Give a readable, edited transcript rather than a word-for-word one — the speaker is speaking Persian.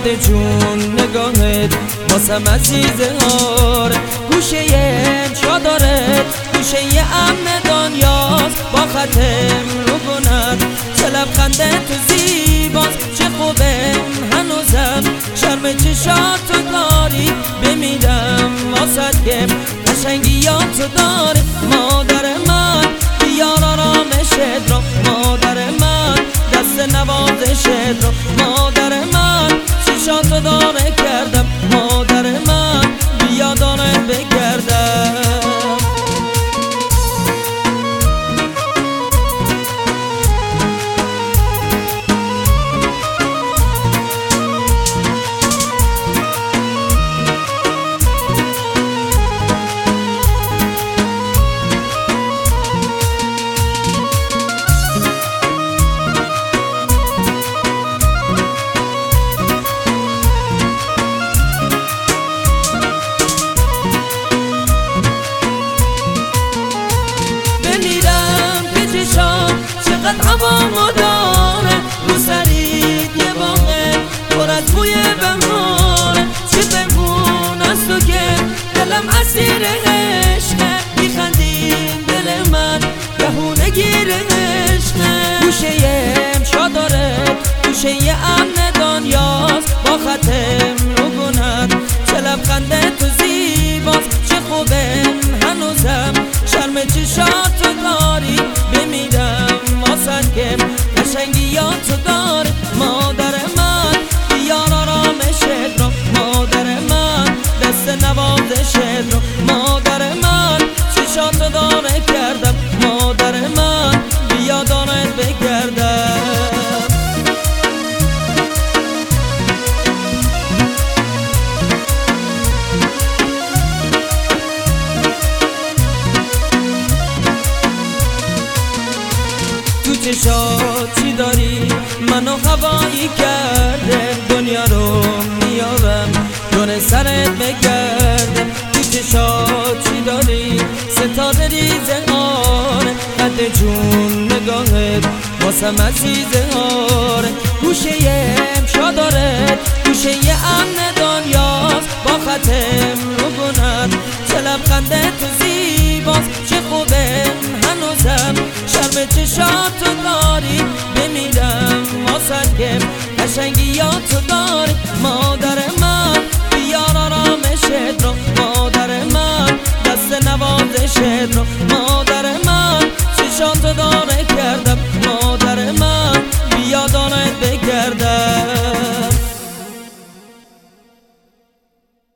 قد جون نگاهت واسم عزیزه هاره گوشه امشا داره گوشه امن دنیاست با ختم رو گند چه لبخنده تو زیباست چه خوبه هنوزم شرم چشاتو داری بمیرم واسد که قشنگیاتو داری مادر من بیار آرامشت رو مادر من دست نوازشت رو مادر من چشاتو داره کردم مادر من بیا داره بگردم هوا داره رو سرید یه باغه پر از بوی بهاره چه بمون از تو که دلم اسیر عشقه میخندیم دل من بهونه گیر عشقه گوشه امشا داره گوشه امن دنیاست با ختم رو گند چه لبخنده تو زیباست چه خوبه هنوزم شرم چشاتو داری بمیرم که قشنگیاتو داره مادر من بیار آرامشت رو مادر من دست نوازشت رو مادر من چشاتو داره کردم مادر من بیا دارت بگردم چشات چی داری منو هوایی کرده دنیا رو میابم دور سرت بگرده تو چشات چی داری ستاره ریزه هاره قد جون نگاهت واسم عزیزه هاره گوشه امشا داره